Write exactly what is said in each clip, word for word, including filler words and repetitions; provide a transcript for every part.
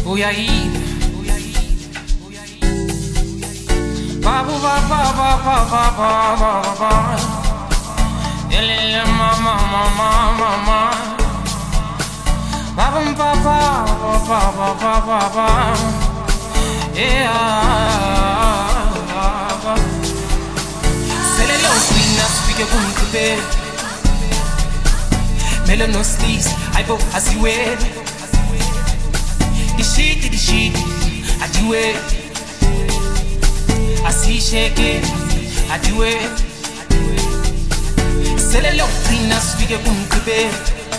uyaive ba ba ba ba ba ba ba ba ba elele mama mama mama ba ba ba ba ba ba ba ba ba yeah selelo swina speak kumkube melano sleeves aibo asiwe Dishiti, dishiti, I do it. I see shake it, I do it. Sele lo trina spiga boom kube.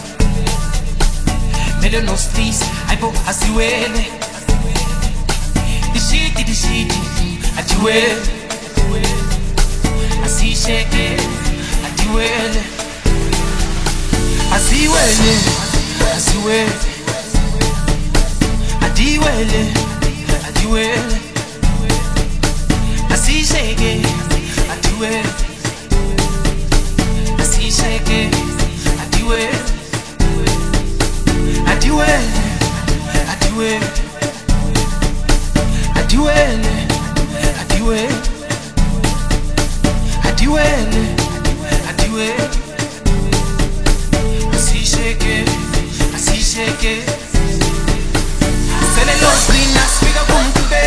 Melo no streets, I bo asiwele. Dishiti, dishiti, I do it. I see shake it, I do it. I see wele, I see wele. Adiwele, adiwele, I see shake it, adiwele, I see shake it, adiwele, adiwele, adiwele, adiwele, adiwele, adiwele, adiwele, I see shake it, I see shake it. Sele los linas figa boom kube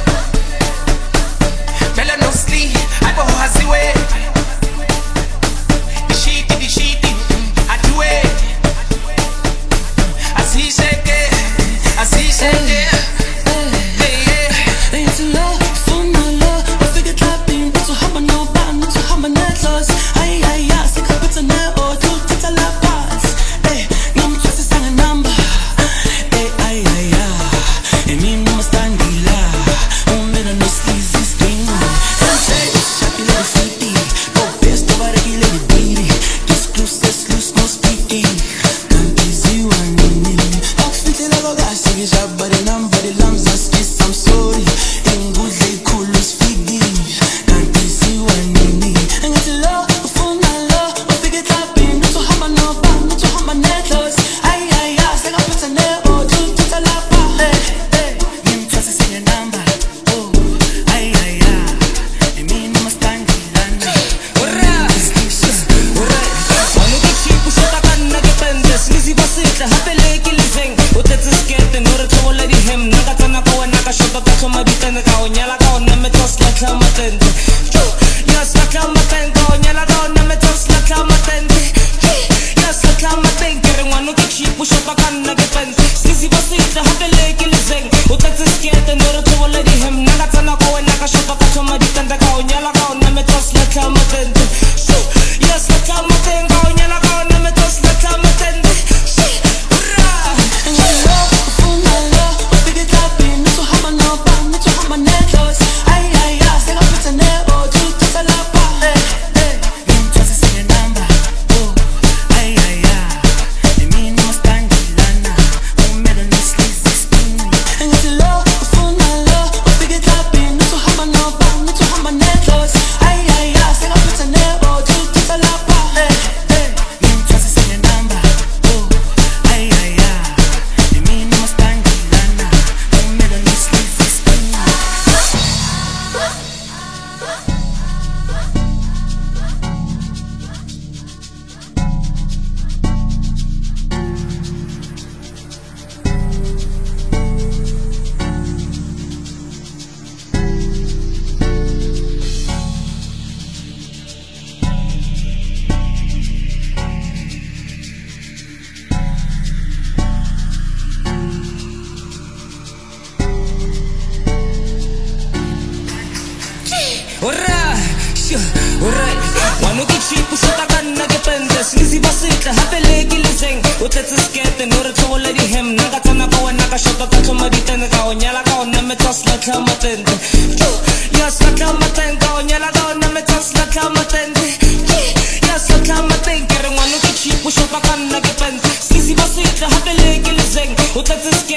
Mela no sli Aibo hasiwe Dishiti dishiti Adiwe Asi shake Asi shake Ain't too low for my love I figure clapping Not to have my no back Not to have my net loss Ay ay ay Sika pita ne o Tu tita la paz Ay Nam trust is a number Ay ay ay ay E mi numa stangila Un mera no sleazy sting Sensei, shaky lady fiti Go best over the lady beady Just close, just loose, no speedy Can't please you and me Talk fiti like a guy Sige sharp body lam body lambs and space I'm sorry In good lay cool loose figgy Can't please you and me And get to love, for my love I figure tapping Not to have my no back Not to have my net loss Ay ay ay Say I put a nail or two to the lap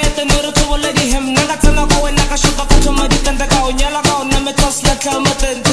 Utati skete nore tuwala di hem Nanga tana kawe naka shoka kacho maditanda kao nyala kao na me tos la kalmatente